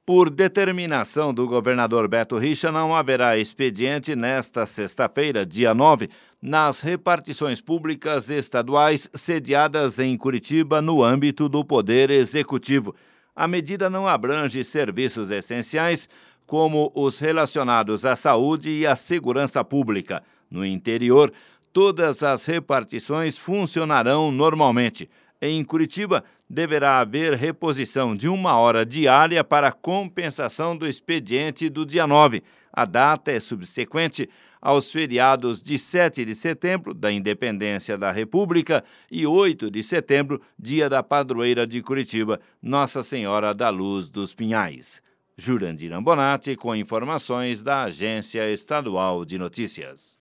Por determinação do governador Beto Richa, não haverá expediente nesta sexta-feira, dia 9, nas repartições públicas estaduais sediadas em Curitiba no âmbito do Poder Executivo. A medida não abrange serviços essenciais, como os relacionados à saúde e à segurança pública. No interior, todas as repartições funcionarão normalmente. Em Curitiba, deverá haver reposição de 1 hora diária para compensação do expediente do dia 9. A data é subsequente aos feriados de 7 de setembro, da Independência da República, e 8 de setembro, dia da padroeira de Curitiba, Nossa Senhora da Luz dos Pinhais. Jurandir Ambonati, com informações da Agência Estadual de Notícias.